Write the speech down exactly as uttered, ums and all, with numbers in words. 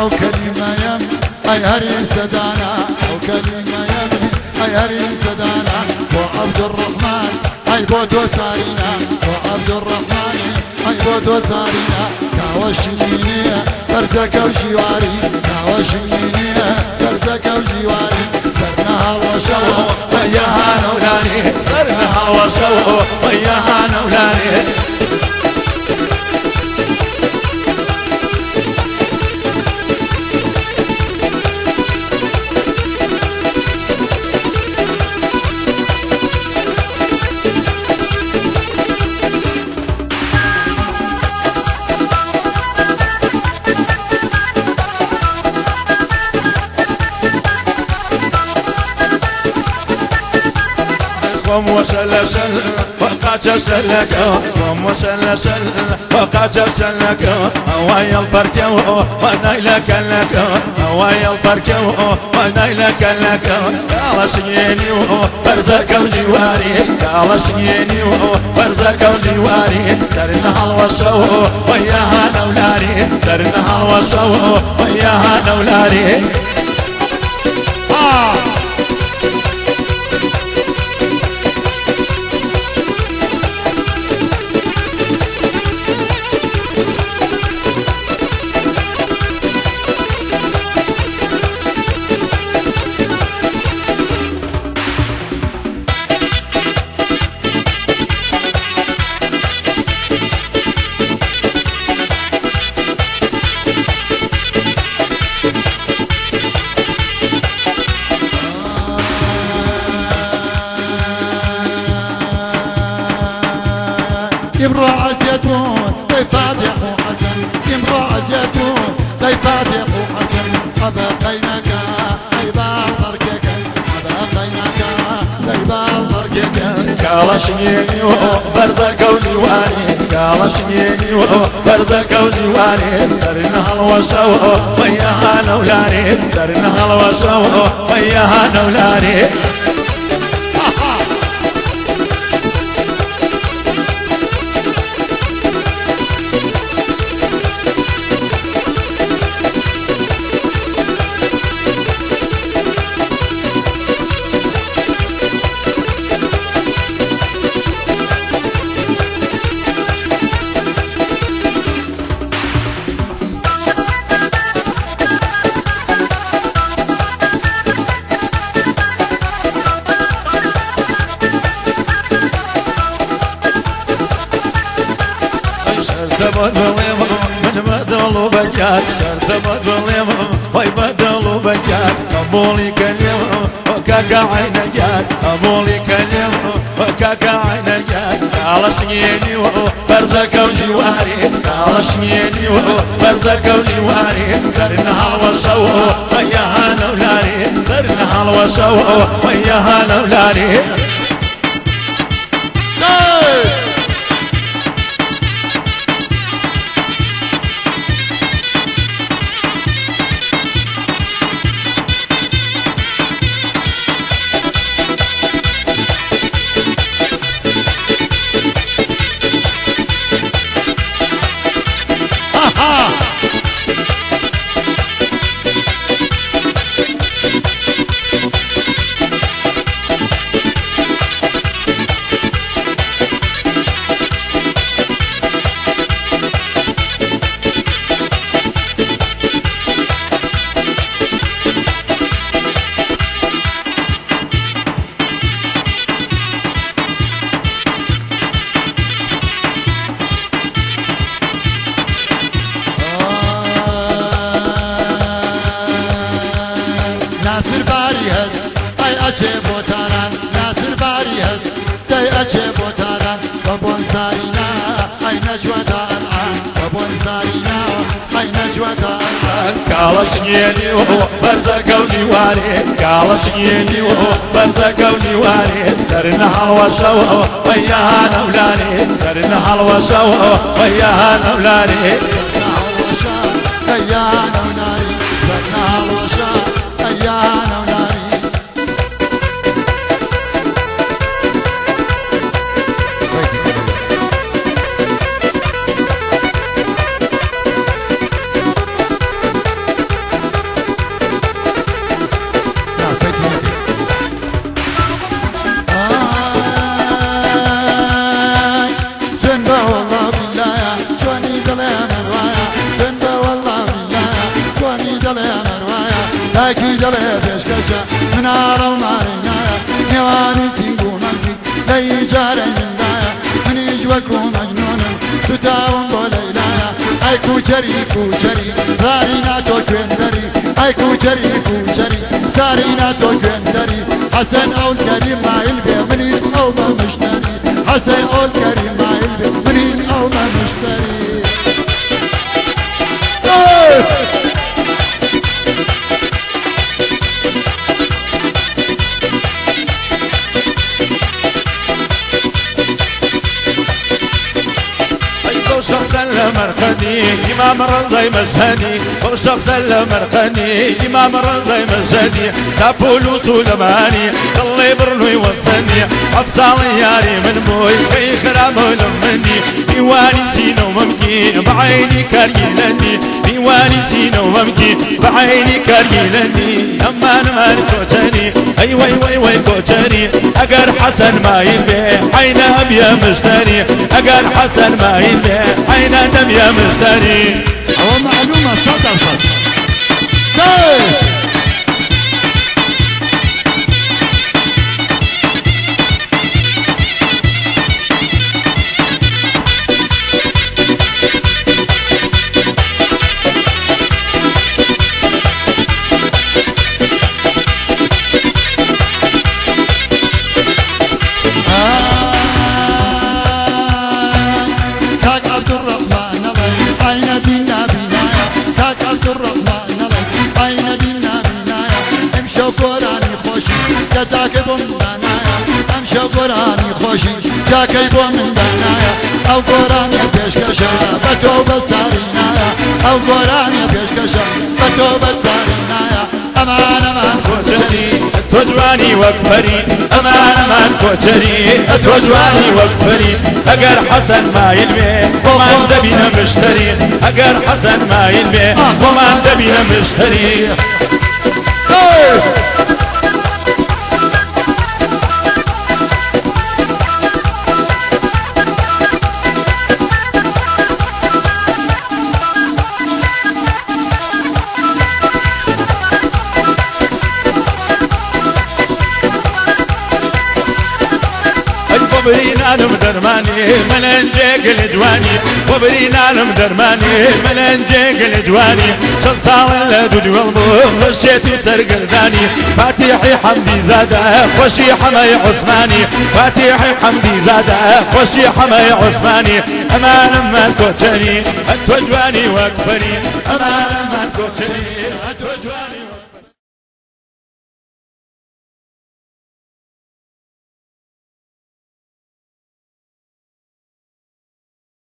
او كلمه يم اي هريس دانا او كلمه يم اي هريس دانا وعبد الرحمن اي بودو سارينا وعبد الرحمن اي بودو سارينا كاوشينيه برزك وجواري كاوشينيه برزك وجواري سرنا وشو وياها نولاني سرنا وشو وياها نولاني قم وسل سل وقعت سلك قم وسل سل وقعت سلك ويا البركو ونايلك لك ويا البركو ونايلك لك قال سيني برزك وجواري قال سيني برزك وجواري سرنا الوشو وياها نولاري سرنا الوشو وياها نولاري آه يمرع زيتون ليفاتح وحسن يمرع زيتون ليفاتح وحسن حبقينك ليباع فرقك حبقينك ليباع فرقك كالشيني برزك وجواري كالشيني برزك وجواري سرنا الوشو وياها نولاري سرنا الوشو وياها نولاري من بدل بجات شرط بدل وي بدل بجات أبولي كلمة وكاكا عين جات أبولي كلمة وكاكا عين جات كالشيني برزك وجواري كالشيني برزك وجواري سرنا الوشو وياها نولاري سرنا الوشو وياها نولاري ناصر باري هز اي اچه بوتاران ناصر باري هز داي اچه بوتاران وبون سارينا اي نجوة الان وبون سارينا اي نجوة الان كالشيني برزك وجواري كالشيني برزك وجواري سرنا الوشو وياها نولاري سرنا الوشو وياها نولاري سرنا الوشو وياها نولاري سرنا الوشو وياها نولاري لایکی دەڵێ پێشکەشە مناڕە و مارەینایە نێوانی سینگ و مەنگی لەی جارەی مندایە منیش وەکو مەجنونم سوتاوم بۆ لەیلایە ئەی کوچەری کوچەری زاری ناتۆ کوێندەری ئەی کوچەری کوچەری زاری ناتۆ کوێندەری حەسەن ئەول کەریم مایل بێ منیش ئەو بە مشتەری حەسەن ئەول کەریم مایل بێ منیش ئەو بە مشتەری شخصا لمرقدي إمام رزاي مشهدي شخصا لمرقدي إمام رزاي مشهدي تابولو سلماني ضلي برنو يوصلني عطسالي ياري من موي كي خرام لمني ديواني سينو ممكي بعيني كريلني ديواني سينو ممكي بعيني كريلني أما نمان كوتني أي وي وي وي كوتني أقر حسن ما يبي عين أبيا مشتري أقر حسن ما يبي عين دم يا مشتري هو معلومة سطر سطر قرآني خوشي جاكي بو من دانايا او قرآني بيشكشا بتو بسارينايا او قرآني بيشكشا بتو بسارينايا امان امان كوتشري توجواني وكبري امان امان كوتشري توجواني وكبري اقر حسن ما يلبي وما دبينا مشتري اقر حسن ما يلبي وما دبينا مشتري وبرينا لم درماني ملنجيك الجواني وبرينا لم درماني ملنجيك الجواني شن صال لدود والبوم رشيت وسرق الثاني فاتحي حمدي زاده خوشي حماي عثماني فاتحي حمدي زاده خوشي حماي عثماني امان امان كوتشني انت وجواني واكبري امان امان